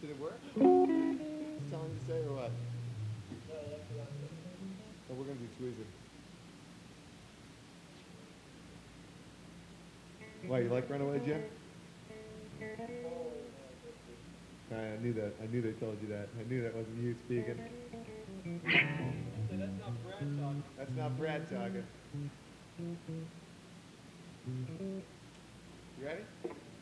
Did it work? It's telling you to say or what? Oh, we're gonna do tweezer. Why, you like Runaway Jim? I knew that. I knew they told you that. I knew that wasn't you speaking. That's not Brad talking. That's not Brad talking. You ready?